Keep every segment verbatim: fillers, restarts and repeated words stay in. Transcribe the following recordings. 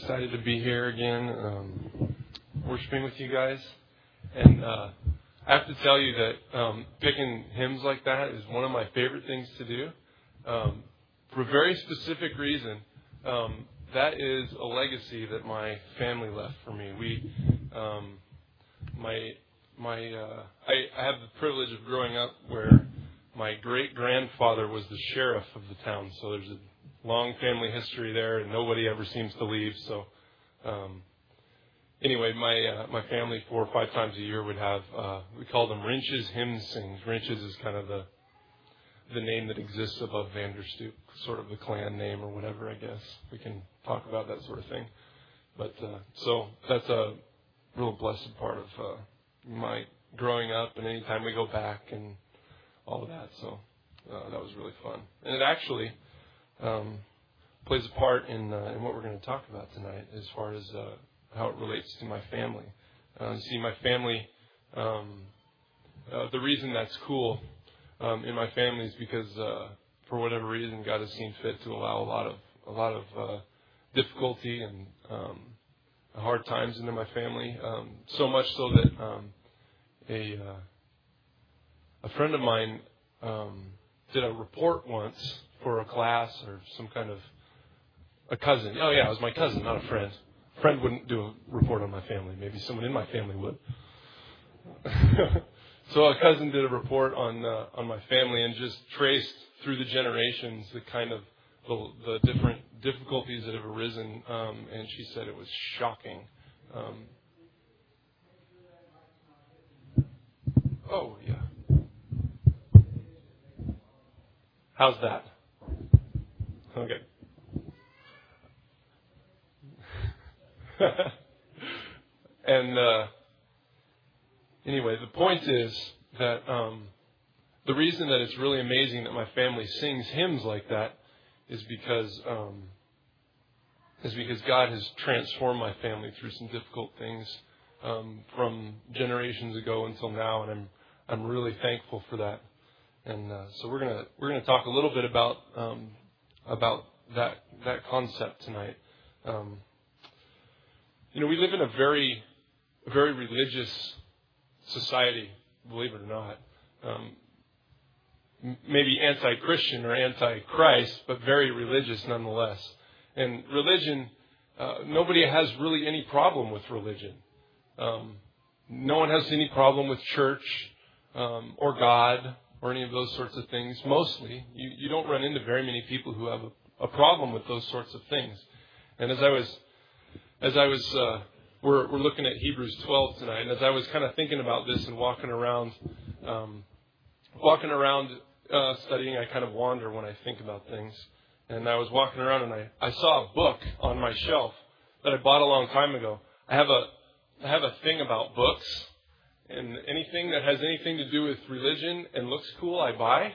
excited to be here again, um, worshiping with you guys. And uh, I have to tell you that um, picking hymns like that is one of my favorite things to do. Um, for a very specific reason, um, that is a legacy that my family left for me. We, um, my, my, uh, I, I have the privilege of growing up where my great grandfather was the sheriff of the town. So there's a long family history there, and nobody ever seems to leave. So, um, anyway, my uh, my family four or five times a year would have uh, we called them Wrenches Hymn Sings. Wrenches is kind of the the name that exists above Vanderstoop, sort of the clan name or whatever. I guess we can talk about that sort of thing. But uh, so that's a real blessed part of uh, my growing up, and anytime we go back and all of that. So uh, that was really fun, and it actually. Um, plays a part in uh, in what we're going to talk about tonight as far as uh, how it relates to my family. Uh, see, my family, um, uh, the reason that's cool um, in my family is because uh, for whatever reason, God has seen fit to allow a lot of a lot of uh, difficulty and um, hard times into my family. Um, so much so that um, a uh, a friend of mine um, did a report once for a class or some kind of a cousin. Oh, yeah, it was my cousin, not a friend. A friend wouldn't do a report on my family. Maybe someone in my family would. So a cousin did a report on uh, on my family and just traced through the generations the kind of the, the different difficulties that have arisen. Um, and she said it was shocking. Um, oh, yeah. How's that? Okay. and uh, anyway, the point is that um, the reason that it's really amazing that my family sings hymns like that is because um, is because God has transformed my family through some difficult things um, from generations ago until now, and I'm I'm really thankful for that. And uh, so we're gonna we're gonna talk a little bit about um, about that that concept tonight. Um, you know, we live in a very a very religious society, believe it or not. Um, m- maybe anti-Christian or anti-Christ, but very religious nonetheless. And religion, uh, nobody has really any problem with religion. Um, no one has any problem with church um, or God or any of those sorts of things. Mostly, you, you don't run into very many people who have a, a problem with those sorts of things. And as I was, as I was, uh, we're we're looking at Hebrews twelve tonight. And as I was kind of thinking about this and walking around, um, walking around uh, studying, I kind of wander when I think about things. And I was walking around and I, I saw a book on my shelf that I bought a long time ago. I have a I have a thing about books. And anything that has anything to do with religion and looks cool, I buy.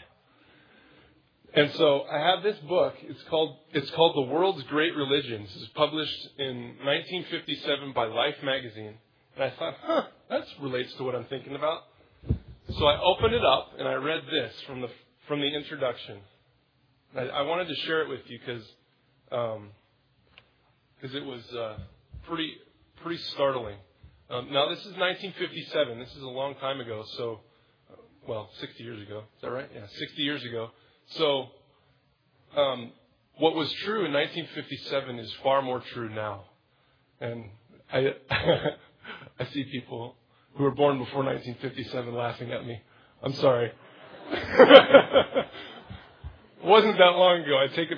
And so I have this book. It's called it's called The World's Great Religions. It was published in nineteen fifty-seven by Life magazine. And I thought, huh, that relates to what I'm thinking about. So I opened it up and I read this from the from the introduction. I, I wanted to share it with you because um, because it was uh, pretty pretty startling. Um, now, this is nineteen fifty-seven. This is a long time ago. So, uh, well, sixty years ago. Is that right? Yeah, sixty years ago. So, um, what was true in nineteen fifty-seven is far more true now. And I, I see people who were born before nineteen fifty-seven laughing at me. I'm sorry. It wasn't that long ago. I take it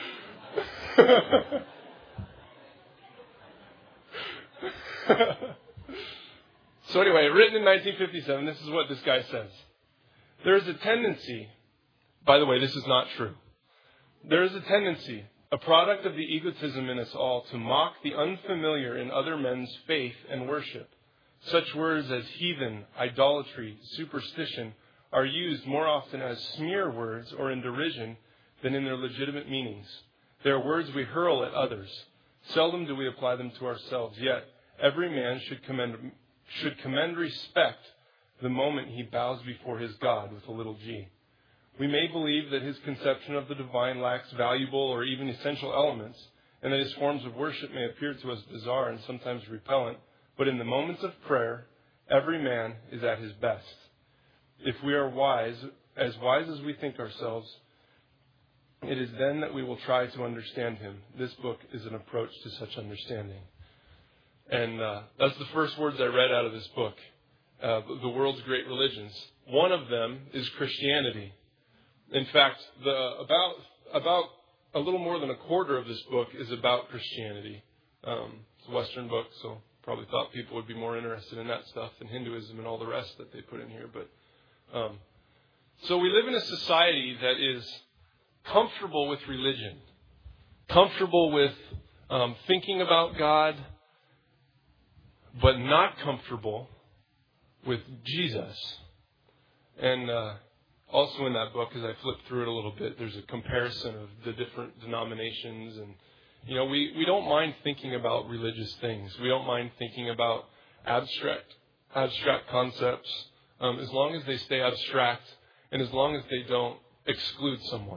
back. So anyway, written in nineteen fifty-seven, this is what this guy says. There is a tendency, by the way, this is not true. There is a tendency, a product of the egotism in us all, to mock the unfamiliar in other men's faith and worship. Such words as heathen, idolatry, superstition are used more often as smear words or in derision than in their legitimate meanings. They are words we hurl at others. Seldom do we apply them to ourselves, yet every man should commend should commend respect the moment he bows before his God with a little g. We may believe that his conception of the divine lacks valuable or even essential elements, and that his forms of worship may appear to us bizarre and sometimes repellent, but in the moments of prayer, every man is at his best. If we are wise, as wise as we think ourselves, it is then that we will try to understand him. This book is an approach to such understanding. And uh, that's the first words I read out of this book, uh, the world's great religions. One of them is Christianity. In fact, the about about a little more than a quarter of this book is about Christianity. Um, it's a Western book, so probably thought people would be more interested in that stuff than Hinduism and all the rest that they put in here. But um, so we live in a society that is comfortable with religion, comfortable with um, thinking about God, but not comfortable with Jesus. And uh, also in that book, as I flip through it a little bit, there's a comparison of the different denominations. And, you know, we, we don't mind thinking about religious things. We don't mind thinking about abstract abstract concepts, um, as long as they stay abstract and as long as they don't exclude someone.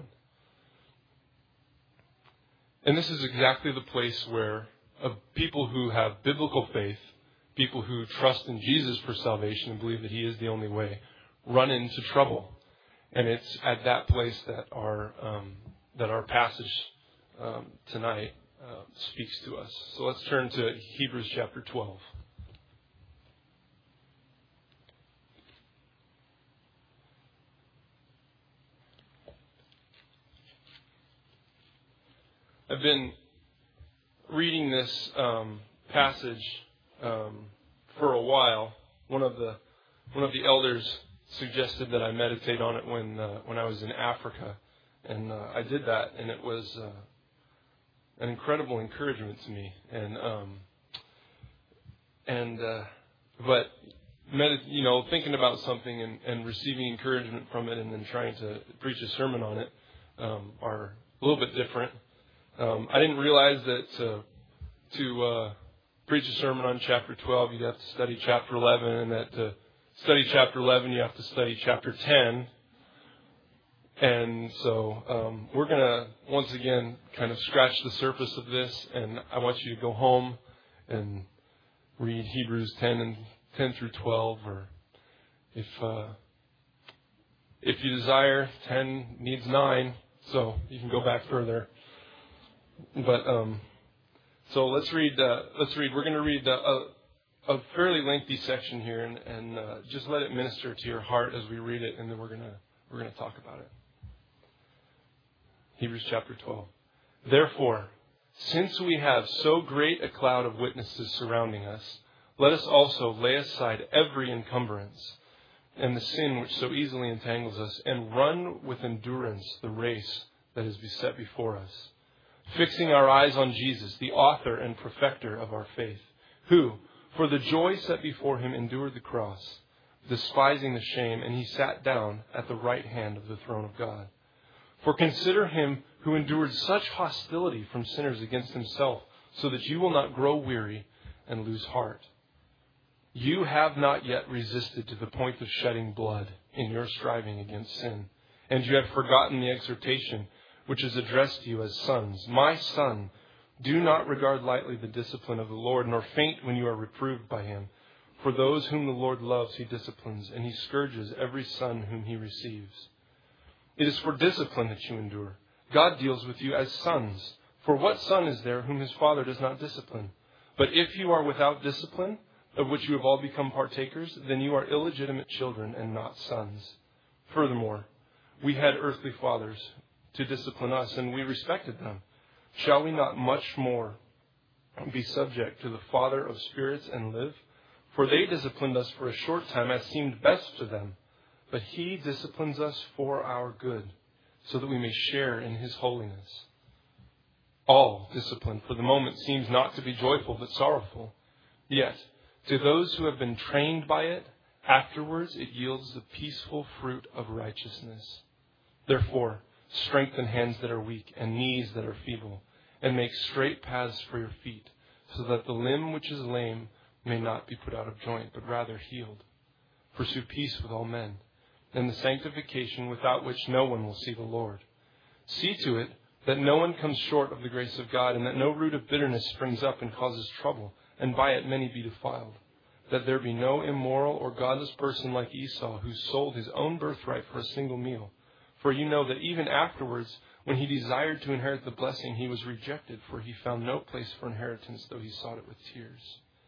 And this is exactly the place where uh, people who have biblical faith, people who trust in Jesus for salvation and believe that he is the only way, run into trouble. And it's at that place that our um, that our passage um, tonight uh, speaks to us. So let's turn to Hebrews chapter twelve. I've been reading this um, passage um, for a while. One of the one of the elders suggested that I meditate on it when uh, when I was in Africa, and uh, I did that, and it was uh, an incredible encouragement to me. And um, and uh, but med- you know, thinking about something and, and receiving encouragement from it, and then trying to preach a sermon on it um, are a little bit different. Um, I didn't realize that to, to uh, preach a sermon on chapter twelve, you'd have to study chapter eleven, and that to study chapter eleven, you have to study chapter ten. And so um, we're going to, once again, kind of scratch the surface of this, and I want you to go home and read Hebrews ten and ten through twelve, or if uh, if you desire, ten needs nine, so you can go back further. But um, so let's read. Uh, let's read. We're going to read uh, a, a fairly lengthy section here, and, and uh, just let it minister to your heart as we read it, and then we're gonna we're gonna talk about it. Hebrews chapter twelve. Therefore, since we have so great a cloud of witnesses surrounding us, let us also lay aside every encumbrance and the sin which so easily entangles us, and run with endurance the race that is beset before us, fixing our eyes on Jesus, the author and perfecter of our faith, who, for the joy set before him, endured the cross, despising the shame, and he sat down at the right hand of the throne of God. For consider him who endured such hostility from sinners against himself, so that you will not grow weary and lose heart. You have not yet resisted to the point of shedding blood in your striving against sin, and you have forgotten the exhortation which is addressed to you as sons. My son, do not regard lightly the discipline of the Lord, nor faint when you are reproved by him. For those whom the Lord loves, he disciplines, and he scourges every son whom he receives. It is for discipline that you endure. God deals with you as sons. For what son is there whom his father does not discipline? But if you are without discipline, of which you have all become partakers, then you are illegitimate children and not sons. Furthermore, we had earthly fathers to discipline us, and we respected them. Shall we not much more be subject to the Father of spirits and live? For they disciplined us for a short time as seemed best to them, but he disciplines us for our good, so that we may share in his holiness. All discipline for the moment seems not to be joyful but sorrowful. Yet, to those who have been trained by it, afterwards it yields the peaceful fruit of righteousness. Therefore, strengthen hands that are weak and knees that are feeble, and make straight paths for your feet, so that the limb which is lame may not be put out of joint, but rather healed. Pursue peace with all men, and the sanctification without which no one will see the Lord. See to it that no one comes short of the grace of God, and that no root of bitterness springs up and causes trouble, and by it many be defiled. That there be no immoral or godless person like Esau, who sold his own birthright for a single meal. For you know that even afterwards, when he desired to inherit the blessing, he was rejected, for he found no place for inheritance, though he sought it with tears.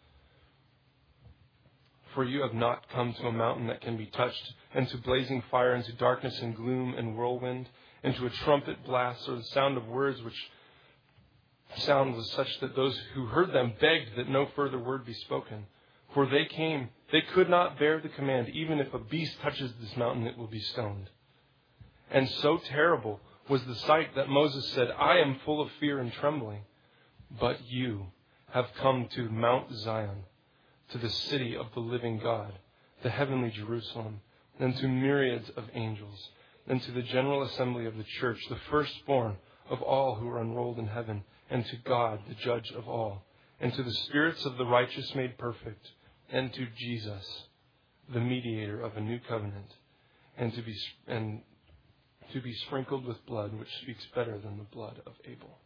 For you have not come to a mountain that can be touched, and to blazing fire, and to darkness and gloom and whirlwind, and to a trumpet blast, or the sound of words which sound was such that those who heard them begged that no further word be spoken. For they came, they could not bear the command, even if a beast touches this mountain, it will be stoned. And so terrible was the sight that Moses said, I am full of fear and trembling. But you have come to Mount Zion, to the city of the living God, the heavenly Jerusalem, and to myriads of angels, and to the general assembly of the church, the firstborn of all who are enrolled in heaven, and to God, the judge of all, and to the spirits of the righteous made perfect, and to Jesus, the mediator of a new covenant, and to be and to be sprinkled with blood, which speaks better than the blood of Abel.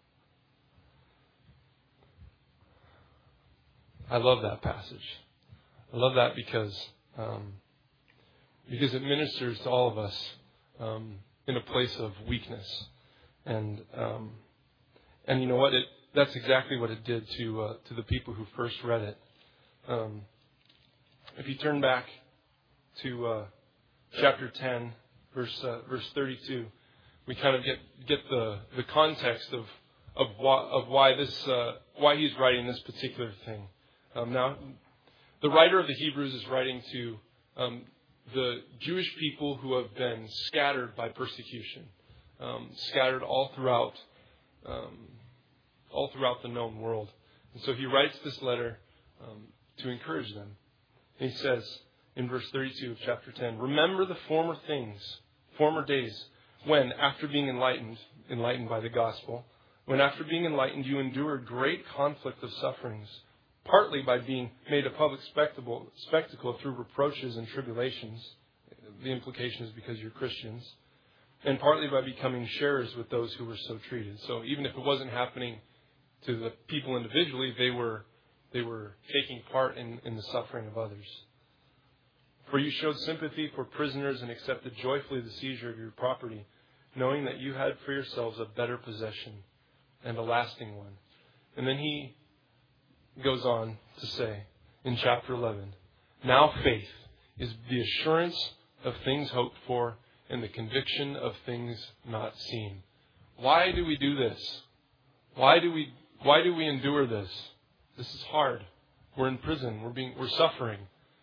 I love that passage. I love that because um, because it ministers to all of us um, in a place of weakness, and um, and you know what? It that's exactly what it did to uh, to the people who first read it. Um, if you turn back to uh, chapter ten, verse uh, verse thirty-two, we kind of get get the the context of of why of why this uh, why he's writing this particular thing. Um, now, the writer of the Hebrews is writing to um, the Jewish people who have been scattered by persecution, um, scattered all throughout um, all throughout the known world. And so he writes this letter um, to encourage them. And he says in verse thirty-two of chapter ten, remember the former things, former days, when after being enlightened, enlightened by the gospel, when after being enlightened you endured great conflict of sufferings, partly by being made a public spectacle, spectacle through reproaches and tribulations. The implication is because you're Christians. And partly by becoming sharers with those who were so treated. So even if it wasn't happening to the people individually, they were they were taking part in, in the suffering of others. For you showed sympathy for prisoners and accepted joyfully the seizure of your property, knowing that you had for yourselves a better possession and a lasting one. And then he goes on to say in chapter eleven, now faith is the assurance of things hoped for and the conviction of things not seen. Why do we do this? Why do we why do we endure this? This is hard. We're in prison. We're being we're suffering.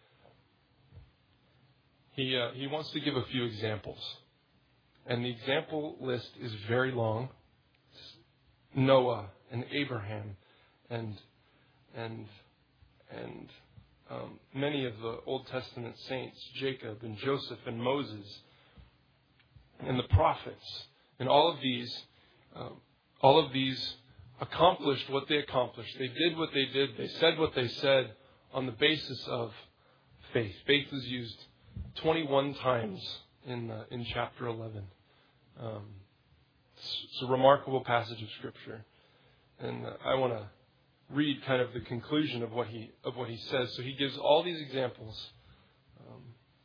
He uh, he wants to give a few examples. And the example list is very long. Noah and Abraham and and and um, many of the Old Testament saints, Jacob and Joseph and Moses and the prophets, and all of these, um, all of these accomplished what they accomplished. They did what they did. They said what they said on the basis of faith. Faith is used twenty-one times in uh, in chapter eleven. Um, it's, it's a remarkable passage of Scripture, and uh, I want to read kind of the conclusion of what he of what he says. So he gives all these examples, um,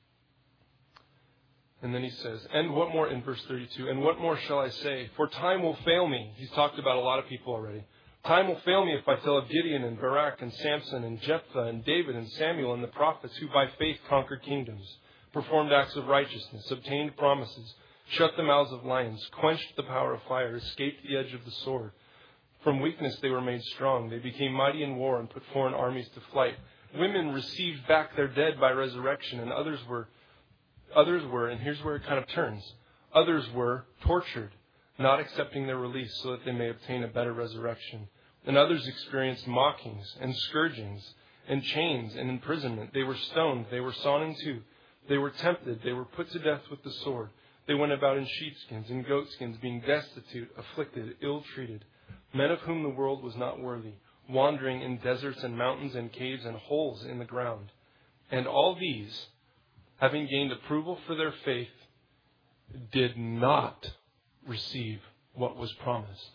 and then he says, "And what more?" In verse thirty-two, "And what more shall I say? For time will fail me." He's talked about a lot of people already. "Time will fail me if I tell of Gideon and Barak and Samson and Jephthah and David and Samuel and the prophets who by faith conquered kingdoms, performed acts of righteousness, obtained promises, shut the mouths of lions, quenched the power of fire, escaped the edge of the sword. From weakness they were made strong. They became mighty in war and put foreign armies to flight. Women received back their dead by resurrection, and others were, others were, and here's where it kind of turns, others were tortured, not accepting their release so that they may obtain a better resurrection. And others experienced mockings and scourgings and chains and imprisonment. They were stoned. They were sawn in two. They were tempted. They were put to death with the sword. They went about in sheepskins and goatskins, being destitute, afflicted, ill-treated, men of whom the world was not worthy, wandering in deserts and mountains and caves and holes in the ground. And all these, having gained approval for their faith, did not receive what was promised.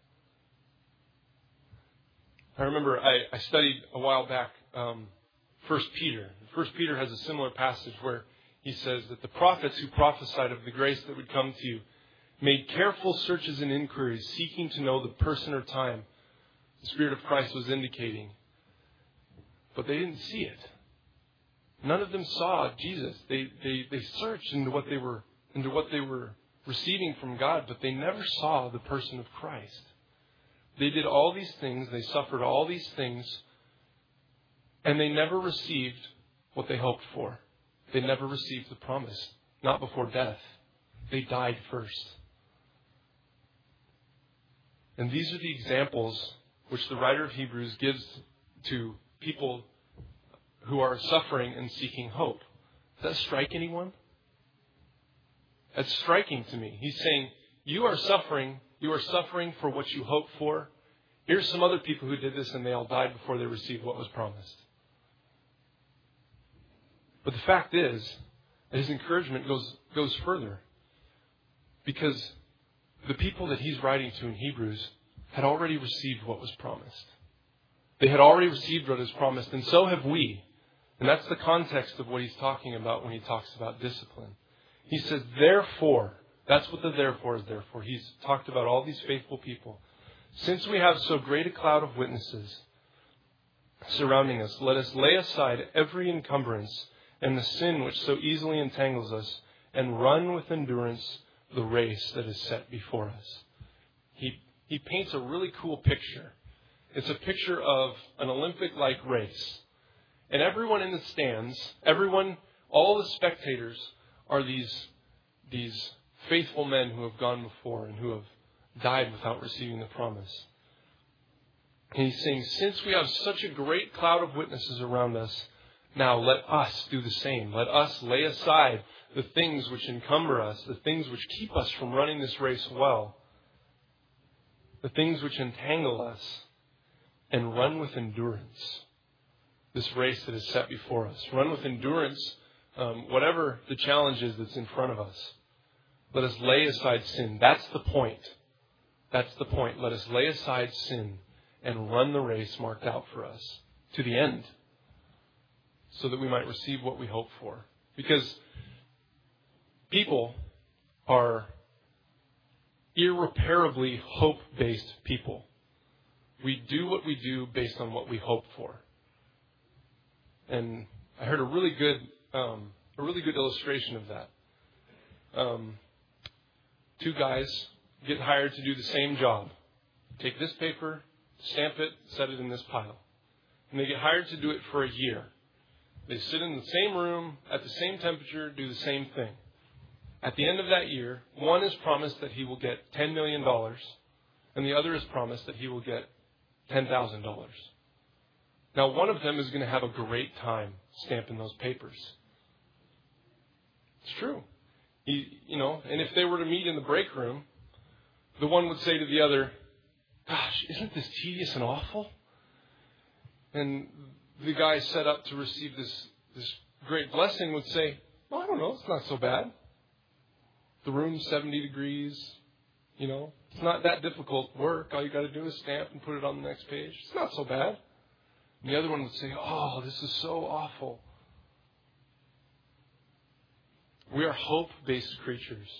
I remember I, I studied a while back um, First Peter. First Peter has a similar passage where he says that the prophets who prophesied of the grace that would come to you made careful searches and inquiries, seeking to know the person or time the Spirit of Christ was indicating. But they didn't see it. None of them saw Jesus. They, they, they searched into what they were into what they were receiving from God, but they never saw the person of Christ. They did all these things, they suffered all these things, and they never received what they hoped for. They never received the promise, not before death. They died first. And these are the examples which the writer of Hebrews gives to people who are suffering and seeking hope. Does that strike anyone? That's striking to me. He's saying, you are suffering. You are suffering for what you hope for. Here's some other people who did this and they all died before they received what was promised. But the fact is that his encouragement goes, goes further. Because the people that he's writing to in Hebrews had already received what was promised. They had already received what was promised, and so have we. And that's the context of what he's talking about when he talks about discipline. He says, therefore, that's what the therefore is there for. He's talked about all these faithful people. Since we have so great a cloud of witnesses surrounding us, let us lay aside every encumbrance and the sin which so easily entangles us, and run with endurance the race that is set before us. He, he paints a really cool picture. It's a picture of an Olympic-like race. And everyone in the stands, everyone, all the spectators are these, these faithful men who have gone before and who have died without receiving the promise. And he's saying, since we have such a great cloud of witnesses around us, now let us do the same. Let us lay aside the things which encumber us, the things which keep us from running this race well, the things which entangle us, and run with endurance this race that is set before us. Run with endurance, um, whatever the challenge is that's in front of us. Let us lay aside sin. That's the point. That's the point. Let us lay aside sin and run the race marked out for us to the end, so that we might receive what we hope for. Because people are irreparably hope-based people. We do what we do based on what we hope for. And I heard a really good, um, a really good illustration of that. Um, two guys get hired to do the same job. Take this paper, stamp it, set it in this pile. And they get hired to do it for a year. They sit in the same room, at the same temperature, do the same thing. At the end of that year, one is promised that he will get ten million dollars, and the other is promised that he will get ten thousand dollars. Now, one of them is going to have a great time stamping those papers. It's true. He, you know, and if they were to meet in the break room, the one would say to the other, gosh, isn't this tedious and awful? And the guy set up to receive this, this great blessing would say, well, I don't know, it's not so bad. The room's seventy degrees, you know, it's not that difficult work. All you got to do is stamp and put it on the next page. It's not so bad. And the other one would say, oh, this is so awful. We are hope-based creatures.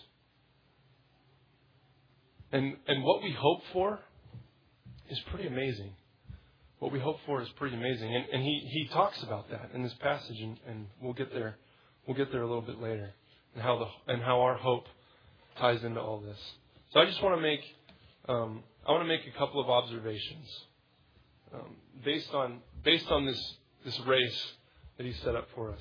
And, and what we hope for is pretty amazing. What we hope for is pretty amazing. And, and he, he talks about that in this passage, and, and we'll get there we'll get there a little bit later, and how the and how our hope ties into all this. So I just want to make um, I want to make a couple of observations um, based on based on this this race that he set up for us.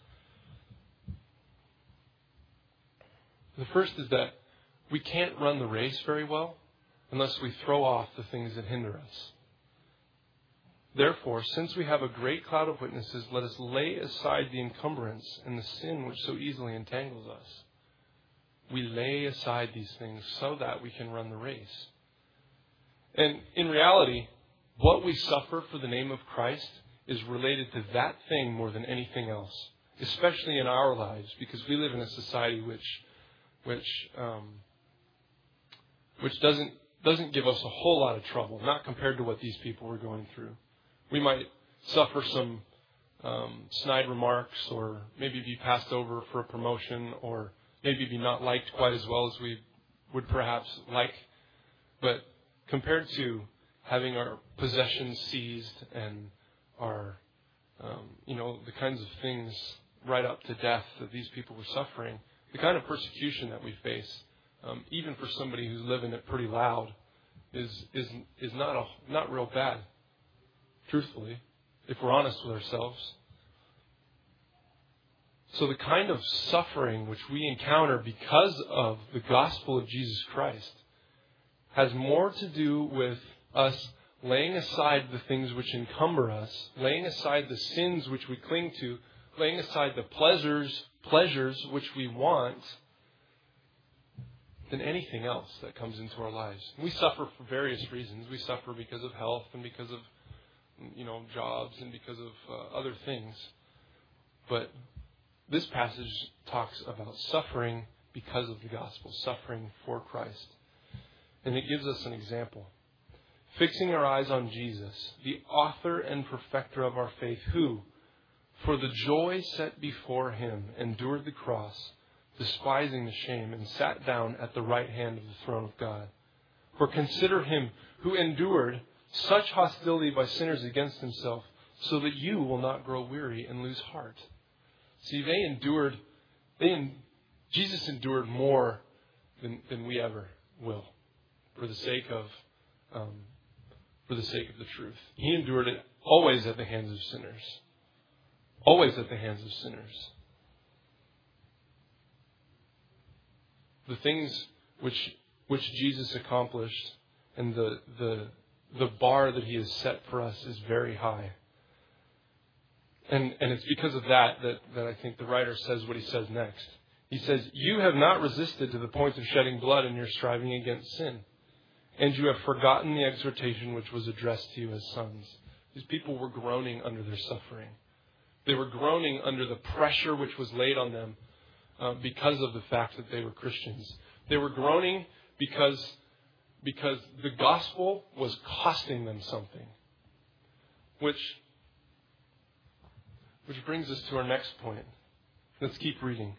The first is that we can't run the race very well unless we throw off the things that hinder us. Therefore, since we have a great cloud of witnesses, let us lay aside the encumbrance and the sin which so easily entangles us. We lay aside these things so that we can run the race. And in reality, what we suffer for the name of Christ is related to that thing more than anything else, especially in our lives, because we live in a society which, which um, which doesn't doesn't give us a whole lot of trouble, not compared to what these people were going through. We might suffer some um, snide remarks, or maybe be passed over for a promotion, or maybe be not liked quite as well as we would perhaps like. But compared to having our possessions seized and our, um, you know, the kinds of things right up to death that these people were suffering, the kind of persecution that we face, um, even for somebody who's living it pretty loud, is is is not a, not real bad. Truthfully, if we're honest with ourselves. So the kind of suffering which we encounter because of the gospel of Jesus Christ has more to do with us laying aside the things which encumber us, laying aside the sins which we cling to, laying aside the pleasures, pleasures which we want, than anything else that comes into our lives. We suffer for various reasons. We suffer because of health and because of, you know, jobs and because of uh, other things. But this passage talks about suffering because of the gospel, suffering for Christ. And it gives us an example. Fixing our eyes on Jesus, the author and perfecter of our faith, who, for the joy set before him, endured the cross, despising the shame, and sat down at the right hand of the throne of God. For consider him who endured such hostility by sinners against himself, so that you will not grow weary and lose heart. See, they endured, they, Jesus endured more than, than we ever will, for the sake of, um, for the sake of the truth. He endured it always at the hands of sinners, always at the hands of sinners. The things which which Jesus accomplished and the the the bar that he has set for us is very high. And and it's because of that that, that I think the writer says what he says next. He says, "You have not resisted to the point of shedding blood in your striving against sin. And you have forgotten the exhortation which was addressed to you as sons." These people were groaning under their suffering. They were groaning under the pressure which was laid on them uh, because of the fact that they were Christians. They were groaning because, because the gospel was costing them something. Which, which brings us to our next point. Let's keep reading.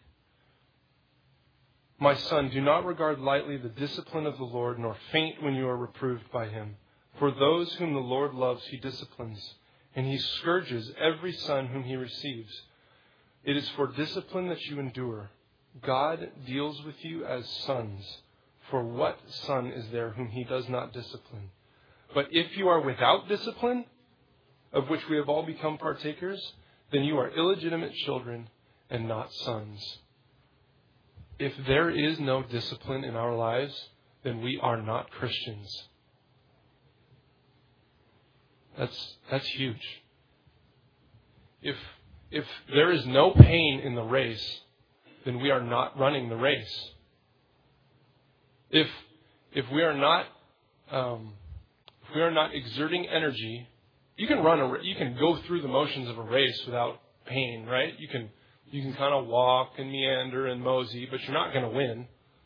"My son, do not regard lightly the discipline of the Lord, nor faint when you are reproved by him. For those whom the Lord loves, he disciplines, and he scourges every son whom he receives. It is for discipline that you endure. God deals with you as sons. For what son is there whom he does not discipline? But if you are without discipline, of which we have all become partakers, then you are illegitimate children and not sons." If there is no discipline in our lives, then we are not Christians. That's that's huge. If if there is no pain in the race, then we are not running the race. If if we are not um, if we are not exerting energy, you can run a you can go through the motions of a race without pain, right? You can. You can kind of walk and meander and mosey, but you're not going to win.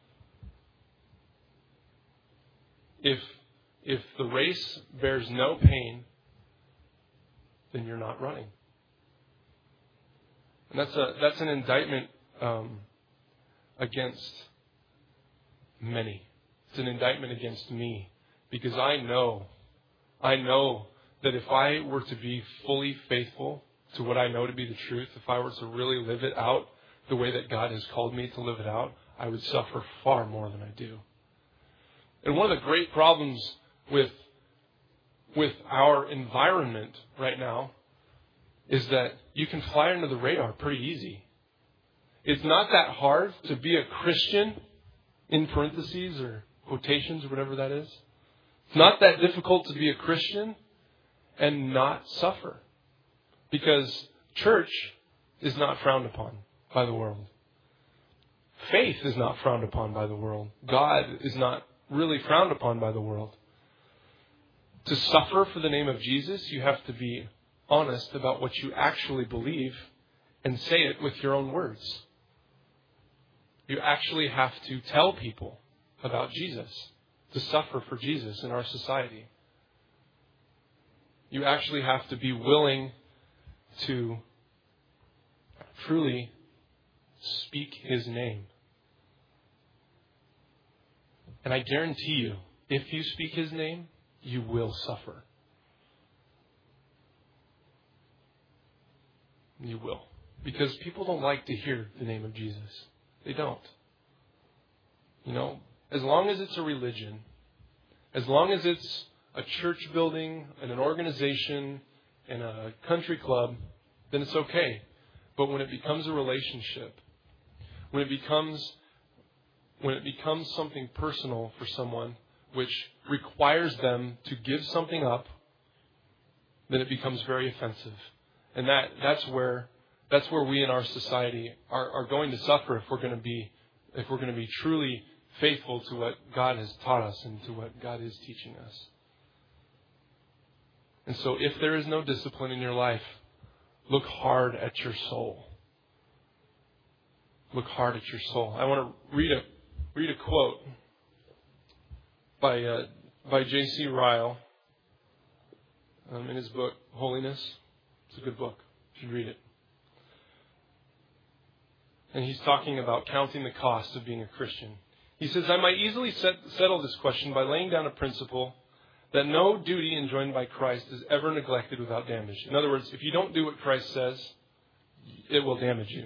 If if the race bears no pain, then you're not running. And that's a that's an indictment um, against many. It's an indictment against me, because I know, I know that if I were to be fully faithful to what I know to be the truth, if I were to really live it out the way that God has called me to live it out, I would suffer far more than I do. And one of the great problems with, with our environment right now is that you can fly under the radar pretty easy. It's not that hard to be a Christian, in parentheses or quotations or whatever that is. It's not that difficult to be a Christian and not suffer. Because church is not frowned upon by the world. Faith is not frowned upon by the world. God is not really frowned upon by the world. To suffer for the name of Jesus, you have to be honest about what you actually believe and say it with your own words. You actually have to tell people about Jesus. to suffer for Jesus in our society. You actually have to be willing to truly speak His name. And I guarantee you, if you speak His name, you will suffer. You will. Because people don't like to hear the name of Jesus. They don't. You know, as long as it's a religion, as long as it's a church building and an organization and a country club, then it's okay. But when it becomes a relationship, when it becomes when it becomes something personal for someone, which requires them to give something up, then it becomes very offensive. And that, that's where that's where we in our society are, are going to suffer if we're going to be if we're going to be truly faithful to what God has taught us and to what God is teaching us. And so if there is no discipline in your life, look hard at your soul. Look hard at your soul. I want to read a read a quote by uh, by J C Ryle um, in his book Holiness. It's a good book. You should read it. And he's talking about counting the cost of being a Christian. He says, I might easily set, settle this question by laying down a principle that no duty enjoined by Christ is ever neglected without damage. In other words, if you don't do what Christ says, it will damage you.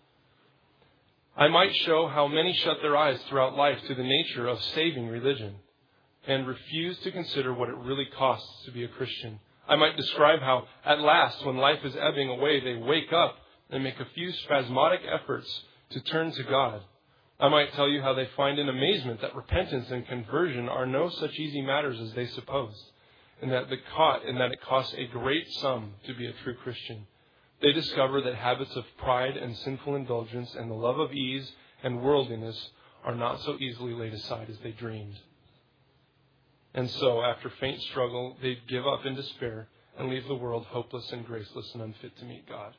I might show how many shut their eyes throughout life to the nature of saving religion and refuse to consider what it really costs to be a Christian. I might describe how, at last, when life is ebbing away, they wake up and make a few spasmodic efforts to turn to God. I might tell you how they find in amazement that repentance and conversion are no such easy matters as they supposed, and that, the co- and that it costs a great sum to be a true Christian. They discover that habits of pride and sinful indulgence and the love of ease and worldliness are not so easily laid aside as they dreamed. And so, after faint struggle, they give up in despair and leave the world hopeless and graceless and unfit to meet God.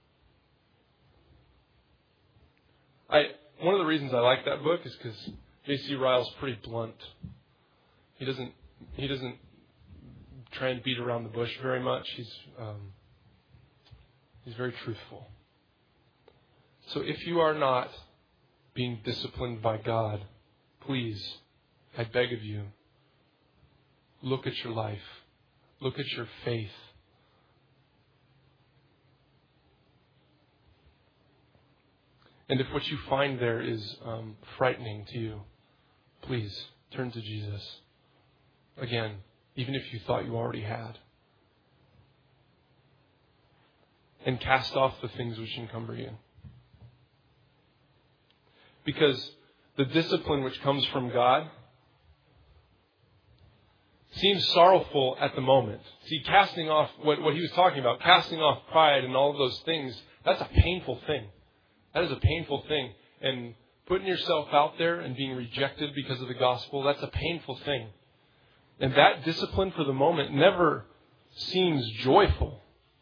I one of the reasons I like that book is because J C Ryle's pretty blunt. He doesn't he doesn't try and beat around the bush very much. He's um, he's very truthful. So if you are not being disciplined by God, please, I beg of you, look at your life. Look at your faith. And if what you find there is um, frightening to you, please turn to Jesus. Again, even if you thought you already had. And cast off the things which encumber you. Because the discipline which comes from God seems sorrowful at the moment. See, casting off, what, what he was talking about, casting off pride and all of those things, that's a painful thing. That is a painful thing. And putting yourself out there and being rejected because of the gospel, that's a painful thing. And that discipline for the moment never seems joyful.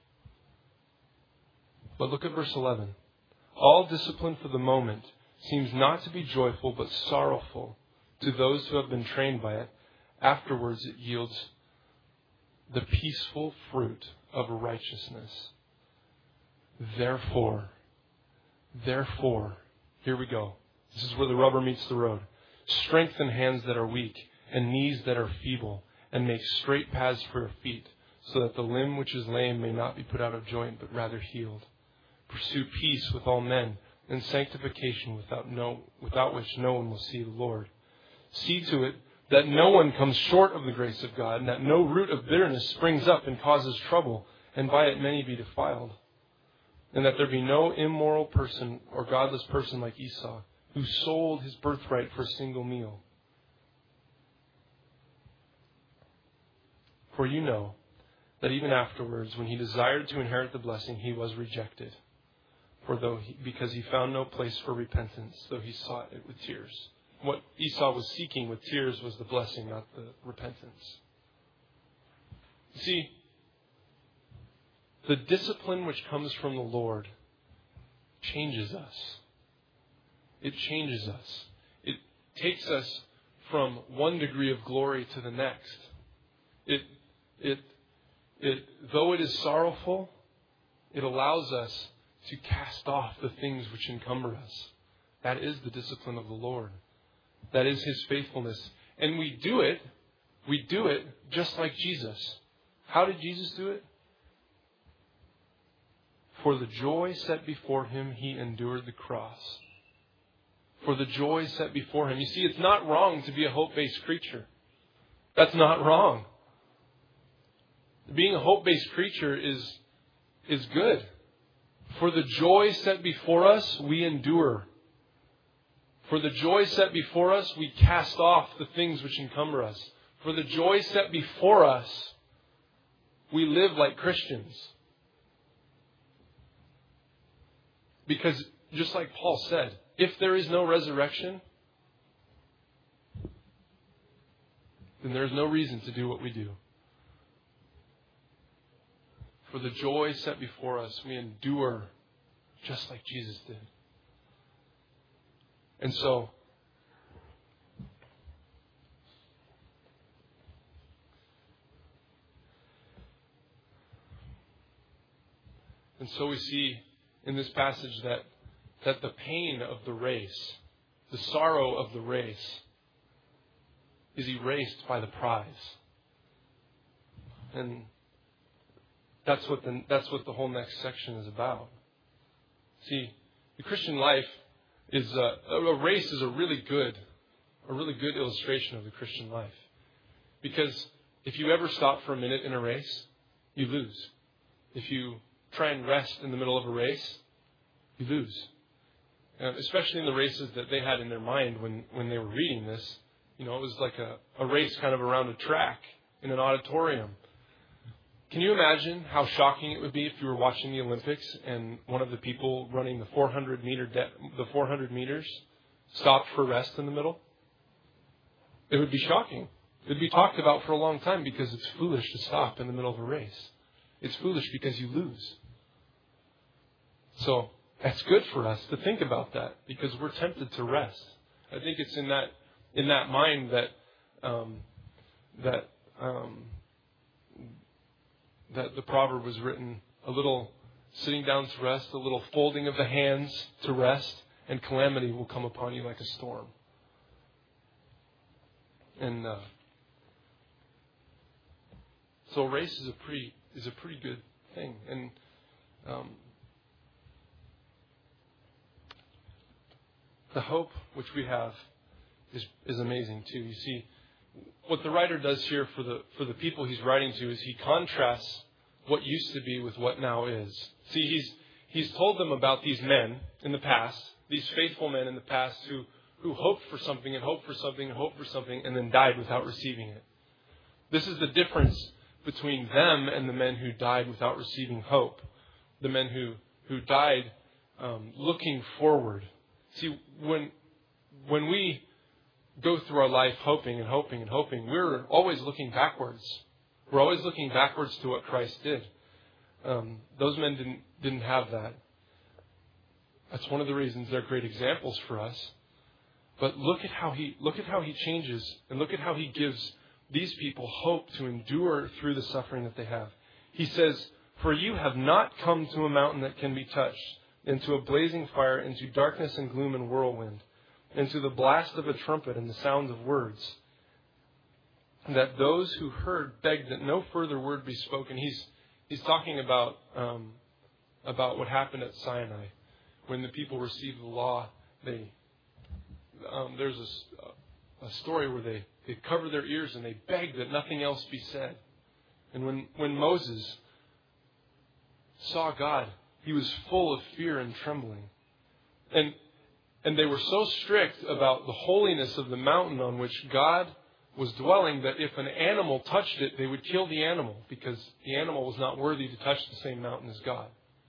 But look at verse eleven. All discipline for the moment seems not to be joyful but sorrowful to those who have been trained by it. Afterwards it yields the peaceful fruit of righteousness. Therefore, Therefore, here we go. This is where the rubber meets the road. Strengthen hands that are weak and knees that are feeble, and make straight paths for your feet, so that the limb which is lame may not be put out of joint, but rather healed. Pursue peace with all men, and sanctification without no, without which no one will see the Lord. See to it that no one comes short of the grace of God, and that no root of bitterness springs up and causes trouble, and by it many be defiled. And that there be no immoral person or godless person like Esau, who sold his birthright for a single meal. For you know that even afterwards, when he desired to inherit the blessing, he was rejected. For though he, because he found no place for repentance, though he sought it with tears. What Esau was seeking with tears was the blessing, not the repentance. See, the discipline which comes from the Lord changes us. It changes us. It takes us from one degree of glory to the next. It, it, it, though it is sorrowful, it allows us to cast off the things which encumber us. That is the discipline of the Lord. That is His faithfulness. And we do it, we do it just like Jesus. How did Jesus do it? For the joy set before Him, He endured the cross. For the joy set before Him. You see, it's not wrong to be a hope-based creature. That's not wrong. Being a hope-based creature is, is good. For the joy set before us, we endure. For the joy set before us, we cast off the things which encumber us. For the joy set before us, we live like Christians. Because just like Paul said, if there is no resurrection, then there is no reason to do what we do. For the joy set before us, we endure just like Jesus did. And so, and so we see in this passage that, that the pain of the race, the sorrow of the race, is erased by the prize. And that's what the, that's what the whole next section is about. See, the Christian life is a, a race is a really good, a really good illustration of the Christian life. Because if you ever stop for a minute in a race, you lose. If you try and rest in the middle of a race, you lose. Uh, especially in the races that they had in their mind when, when they were reading this. You know, it was like a, a race kind of around a track in an auditorium. Can you imagine how shocking it would be if you were watching the Olympics and one of the people running the four hundred meter de- the four hundred meters stopped for rest in the middle? It would be shocking. It would be talked about for a long time because it's foolish to stop in the middle of a race. It's foolish because you lose. So that's good for us to think about that because we're tempted to rest. I think it's in that in that mind that um, that. Um, that the proverb was written, a little sitting down to rest, a little folding of the hands to rest, and calamity will come upon you like a storm. And uh, so a race is a pretty is a pretty good thing. And um, the hope which we have is is amazing too. You see, what the writer does here for the for the people he's writing to is he contrasts what used to be with what now is. See, he's he's told them about these men in the past, these faithful men in the past who, who hoped for something and hoped for something and hoped for something and then died without receiving it. This is the difference between them and the men who died without receiving hope. The men who, who died um, looking forward. See, when when we go through our life hoping and hoping and hoping, we're always looking backwards. We're always looking backwards to what Christ did. Um, those men didn't didn't have that. That's one of the reasons they're great examples for us. But look at how he look at how he changes, and look at how he gives these people hope to endure through the suffering that they have. He says, "For you have not come to a mountain that can be touched, into a blazing fire, into darkness and gloom and whirlwind, into the blast of a trumpet and the sound of words, that those who heard begged that no further word be spoken." He's he's talking about um, about what happened at Sinai when the people received the law. They um, there's a, a story where they, they covered their ears and they begged that nothing else be said. And when when Moses saw God, he was full of fear and trembling, and and they were so strict about the holiness of the mountain on which God was dwelling that if an animal touched it, they would kill the animal because the animal was not worthy to touch the same mountain as God.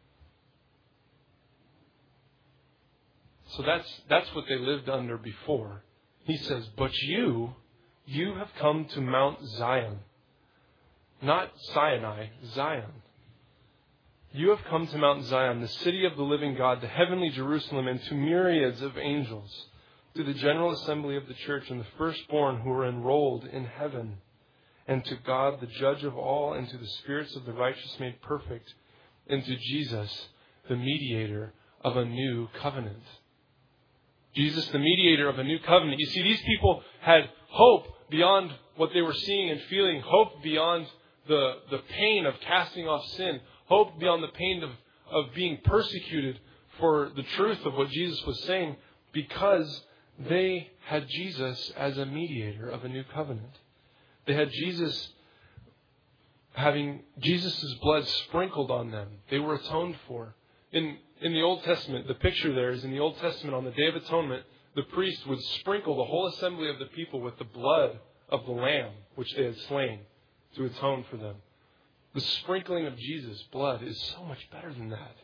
So that's that's what they lived under before. He says, "But you, you have come to Mount Zion." Not Sinai, Zion. "You have come to Mount Zion, the city of the living God, the heavenly Jerusalem, and to myriads of angels, to the general assembly of the church and the firstborn who are enrolled in heaven, and to God, the judge of all, and to the spirits of the righteous made perfect, and to Jesus, the mediator of a new covenant. Jesus, the mediator of a new covenant. You see, these people had hope beyond what they were seeing and feeling, hope beyond the, the pain of casting off sin, hope beyond the pain of, of being persecuted for the truth of what Jesus was saying, because they had Jesus as a mediator of a new covenant. They had Jesus having Jesus' blood sprinkled on them. They were atoned for. In in the Old Testament, the picture there is in the Old Testament on the Day of Atonement, the priest would sprinkle the whole assembly of the people with the blood of the lamb which they had slain to atone for them. The sprinkling of Jesus' blood is so much better than that.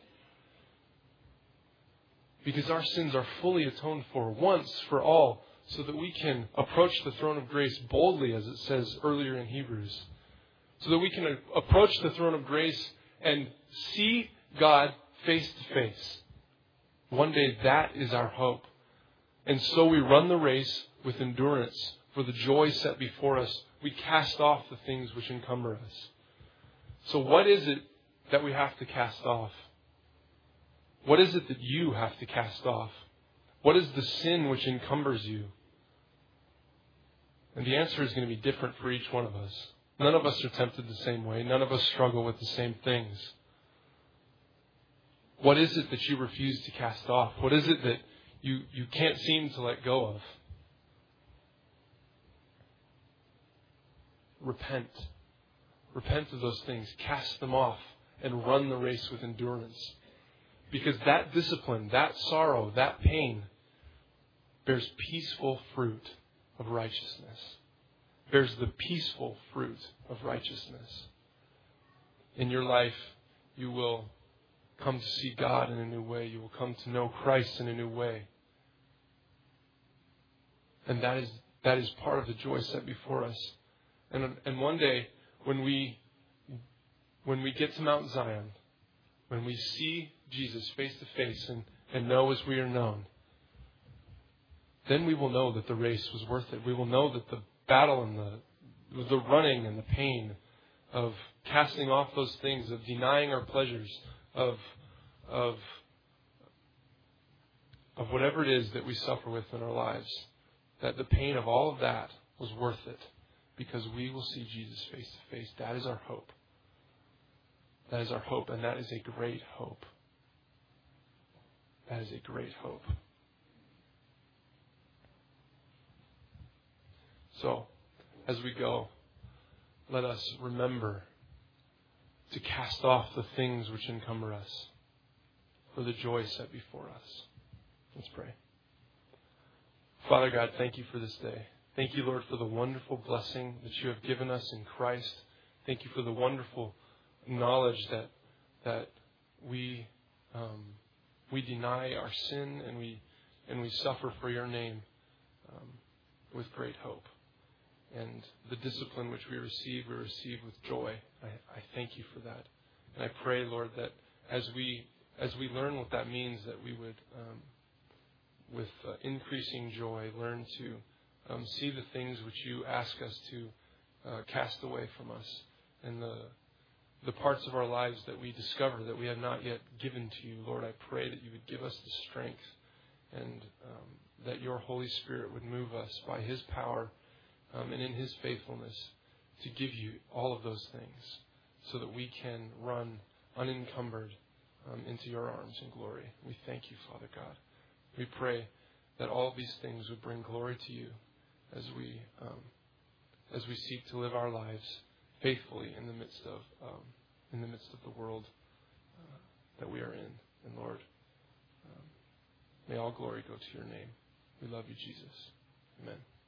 Because our sins are fully atoned for once for all, so that we can approach the throne of grace boldly, as it says earlier in Hebrews. So that we can approach the throne of grace and see God face to face. One day that is our hope. And so we run the race with endurance for the joy set before us. We cast off the things which encumber us. So what is it that we have to cast off? What is it that you have to cast off? What is the sin which encumbers you? And the answer is going to be different for each one of us. None of us are tempted the same way. None of us struggle with the same things. What is it that you refuse to cast off? What is it that you, you can't seem to let go of? Repent. Repent of those things. Cast them off and run the race with endurance. Because that discipline, that sorrow, that pain bears peaceful fruit of righteousness. Bears the peaceful fruit of righteousness. In your life, you will come to see God in a new way. You will come to know Christ in a new way. And that is that is part of the joy set before us. And and one day when we when we get to Mount Zion, when we see Jesus face to face and, and know as we are known, then we will know that the race was worth it. We will know that the battle and the the running and the pain of casting off those things, of denying our pleasures, of of of whatever it is that we suffer with in our lives, that the pain of all of that was worth it, because we will see Jesus face to face. That is our hope. That is our hope, and that is a great hope. That is a great hope. So, as we go, let us remember to cast off the things which encumber us for the joy set before us. Let's pray. Father God, thank you for this day. Thank you, Lord, for the wonderful blessing that you have given us in Christ. Thank you for the wonderful knowledge that that we um, we deny our sin and we and we suffer for your name um, with great hope. And the discipline which we receive, we receive with joy. I, I thank you for that. And I pray, Lord, that as we as we learn what that means, that we would, um, with uh, increasing joy, learn to um, see the things which you ask us to uh, cast away from us, and the the parts of our lives that we discover that we have not yet given to you. Lord, I pray that you would give us the strength, and um, that your Holy Spirit would move us by his power Um, and in his faithfulness to give you all of those things, so that we can run unencumbered um, into your arms in glory. We thank you, Father God. We pray that all of these things would bring glory to you as we um, as we seek to live our lives faithfully in the midst of um, in the midst of the world uh, that we are in. And Lord, um, may all glory go to your name. We love you, Jesus. Amen.